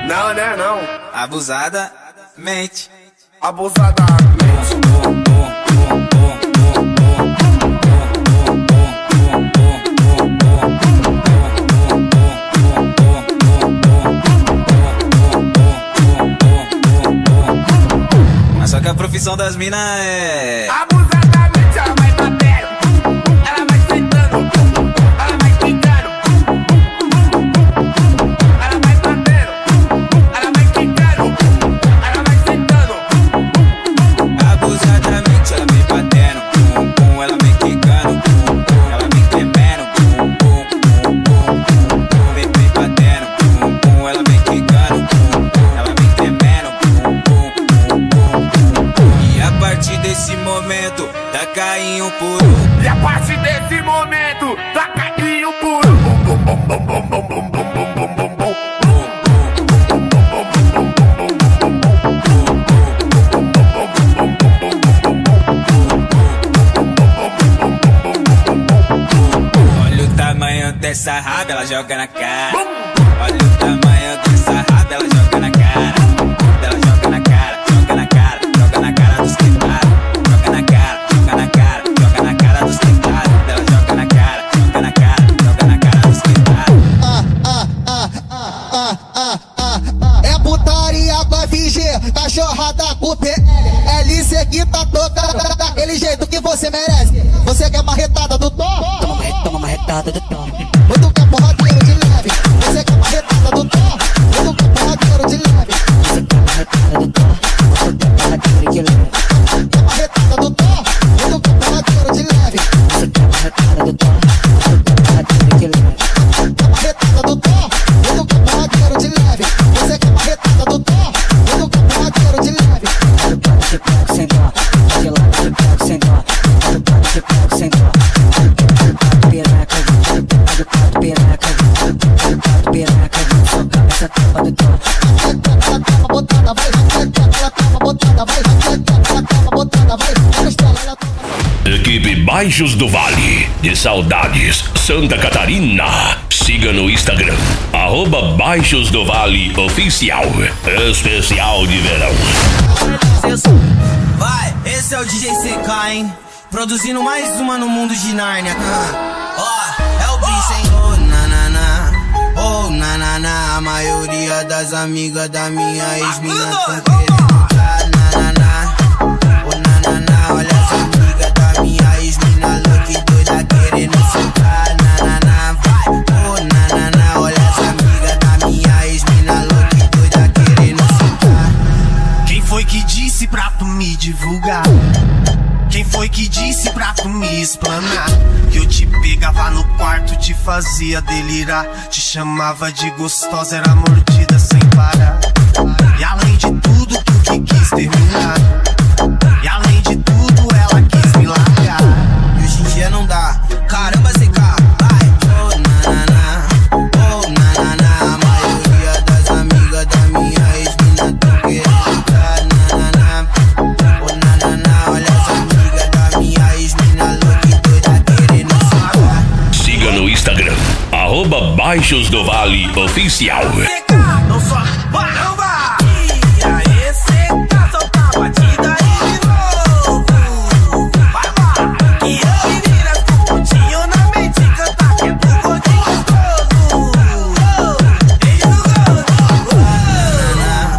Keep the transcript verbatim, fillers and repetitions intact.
Não, né, não. Abusadamente. Abusadamente. Mas só que a profissão das minas é Abusadamente ela vai batendo, ela vai sentando, ela vai quicando. Ela vai batendo, ela vai quicando, ela vai sentando. abusadamente, ela vem batendo, pum, pum, ela vem quicando, pum, pum, ela vem tremendo, pum, pum, pum, pum, pum, pum, vem, vem batendo, pum, pum, ela vem quicando, pum, pum, ela vem tremendo, pum, pum, pum, pum, pum. E a partir desse momento, tá caindo por um. E a partir desse momento, tá caindo puro. Bum, bum, bum, bum, bum, bum, bum, bum, bum, bum, bum. Olha o tamanho dessa raba, ela joga na cara. Olha o tamanho dessa raba, ela joga na cara. Ela joga na cara, joga na cara, joga na cara dos quebrados. Joga na cara, joga na cara, joga na cara dos quebrados. Ela joga na cara, joga na cara, joga na cara dos quebrados. Ah, ah, ah, ah, ah, ah, ah, ah. É putaria com F G, cachorrada com P L. L C que tá tocando daquele jeito que você merece. Você quer marretada do tom? Toma uma, toma uma retada do tom. Ou tu quer porradeiro de leve? Você quer marretada do tom? Ou tu quer porradeiro de leve? Você quer uma retada do tom? Você quer porradeiro de leve? Quer marretada do tom? Ou tu quer porradeiro de leve? Você quer uma retada do tom? Você quer porradeiro de leve? Quer marretada do tom? Ou tu quer porradeiro de leve? Você quer marretada do tom? Ou tu quer porradeiro de leve? Pode pode te pego sem dó. Pode lá te pego sem dó. Pode pode te pego sem dó. Pode pireca, pode pode pireca, pode pode pireca. Socar essa tampa do tom. Ela toma botada, vai. Ela toma botada, vai. Ela toma botada, vai. Ela toma. Equipe Baixos do Vale, de Saudades, Santa Catarina. Siga no Instagram, arroba Baixos do Vale Oficial. Especial de verão. Vai, esse é o D J C K, hein? Produzindo mais uma no mundo de Nárnia. Ó, oh, é o bicho, hein? Oh, nanana, oh, nanana. A maioria das amigas da minha ex-mina tão querendo dar nanana. Oh, nanana, olha as amigas da minha ex-mina louca e doida querendo sentar. Nanana, vai, oh, nanana. Olha as amigas da minha ex-mina louca e doida querendo sentar. Quem foi que disse pra tu me divulgar? Quem foi que disse pra tu me explanar? Que eu te pegava no quarto, te fazia delirar. Te chamava de gostosa, era mordida sem parar. E além de tudo, tu que quis terminar. E além de tudo, ela quis me largar. E hoje em dia não dá. Caramba, Z K, vai. Oh, nanana, oh, nanana. A maioria das amigas da minha ex-mina tão querendo dar nanana. Oh, nanana, olha as amigas da minha ex-mina louca e doida querendo sentar. Siga no Instagram, arroba Baixos do Vale Oficial. Não só